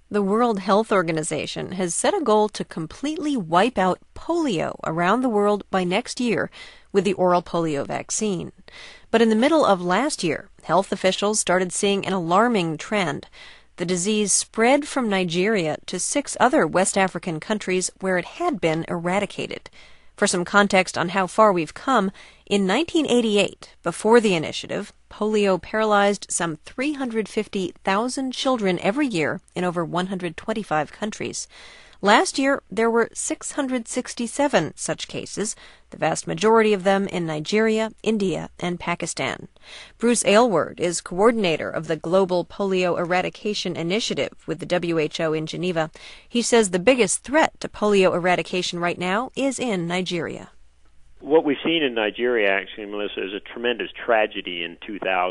The World Health Organization has set a goal to completely wipe out polio around the world by next year with the oral polio vaccine. But in the middle of last year, health officials started seeing an alarming trend. The disease spread from Nigeria to 6 other West African countries where it had been eradicated. For some context on how far we've come, in 1988, before the initiative, polio paralyzed some 350,000 children every year in over 125 countries. Last year, there were 667 such cases, the vast majority of them in Nigeria, India, and Pakistan. Bruce Aylward is coordinator of the Global Polio Eradication Initiative with the WHO in Geneva. He says the biggest threat to polio eradication right now is in Nigeria. What we've seen in Nigeria, actually, Melissa, is a tremendous tragedy in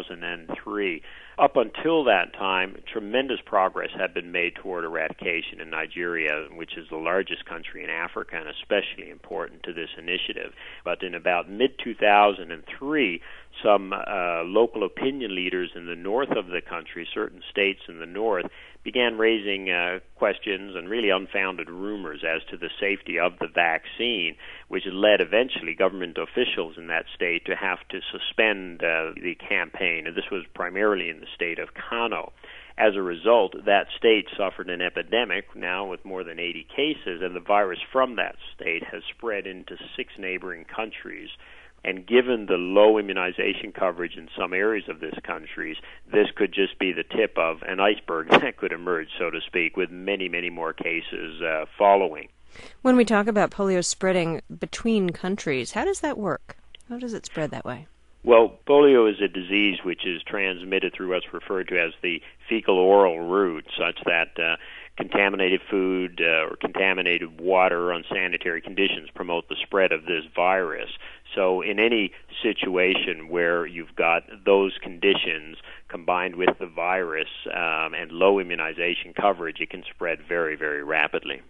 2003. Up until that time, tremendous progress had been made toward eradication in Nigeria, which is the largest country in Africa and especially important to this initiative. But in about mid-2003, some local opinion leaders in the north of the country, certain states in the north, began raising questions and really unfounded rumors as to the safety of the vaccine, which led eventually government officials in that state to have to suspend the campaign. And this was primarily in the state of Kano. As a result, that state suffered an epidemic now with more than 80 cases, and the virus from that state has spread into 6 neighboring countries. And given the low immunization coverage in some areas of this country, this could just be the tip of an iceberg that could emerge, so to speak, with many, many more cases following. When we talk about polio spreading between countries, how does that work? How does it spread that way? Well, polio is a disease which is transmitted through what's referred to as the fecal-oral route, such that contaminated food or contaminated water or unsanitary conditions promote the spread of this virus. So in any situation where you've got those conditions combined with the virus and low immunization coverage, it can spread very, very rapidly.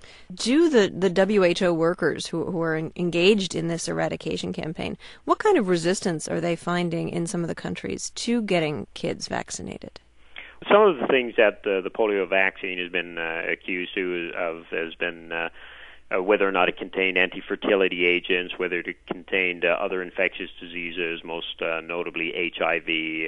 Do the WHO workers who are engaged in this eradication campaign, what kind of resistance are they finding in some of the countries to getting kids vaccinated? Some of the things that the polio vaccine has been accused of has been whether or not it contained anti-fertility agents, whether it contained other infectious diseases, most notably HIV.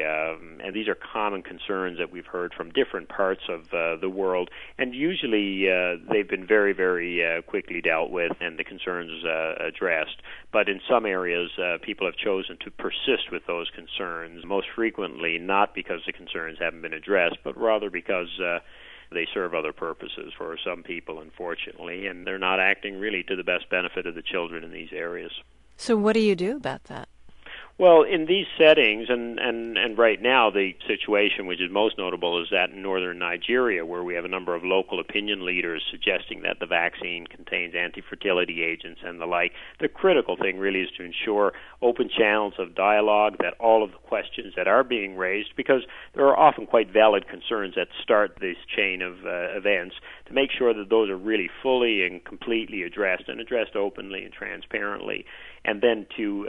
And these are common concerns that we've heard from different parts of the world. And usually they've been very, very quickly dealt with and the concerns addressed. But in some areas, people have chosen to persist with those concerns, most frequently not because the concerns haven't been addressed, but rather because they serve other purposes for some people, unfortunately, and they're not acting really to the best benefit of the children in these areas. So what do you do about that? Well, in these settings, and right now the situation which is most notable is that in northern Nigeria, where we have a number of local opinion leaders suggesting that the vaccine contains anti-fertility agents and the like. The critical thing really is to ensure open channels of dialogue, that all of the questions that are being raised, because there are often quite valid concerns that start this chain of events, to make sure that those are really fully and completely addressed, and addressed openly and transparently. And then to,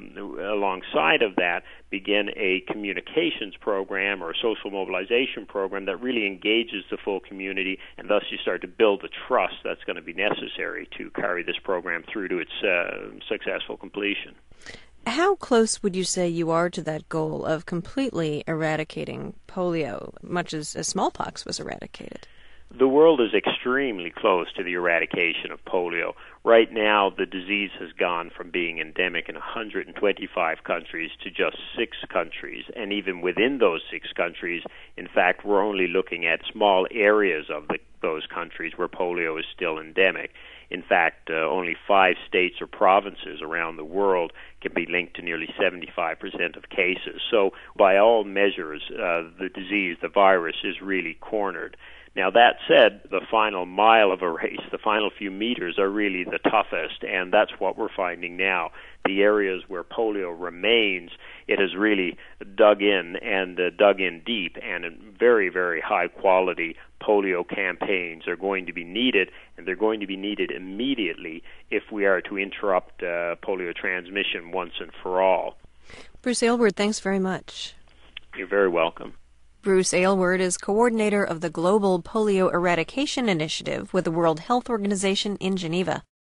alongside of that, begin a communications program or a social mobilization program that really engages the full community, and thus you start to build the trust that's going to be necessary to carry this program through to its successful completion. How close would you say you are to that goal of completely eradicating polio, much as smallpox was eradicated? The world is extremely close to the eradication of polio. Right now, the disease has gone from being endemic in 125 countries to just 6 countries. And even within those 6 countries, in fact, we're only looking at small areas of those countries where polio is still endemic. In fact, only 5 states or provinces around the world can be linked to nearly 75% of cases. So by all measures, the disease, the virus, is really cornered. Now, that said, the final mile of a race, the final few meters, are really the toughest, and that's what we're finding now. The areas where polio remains, it has really dug in deep, and very, very high-quality polio campaigns are going to be needed, and they're going to be needed immediately if we are to interrupt polio transmission once and for all. Bruce Aylward, thanks very much. You're very welcome. Bruce Aylward is coordinator of the Global Polio Eradication Initiative with the World Health Organization in Geneva.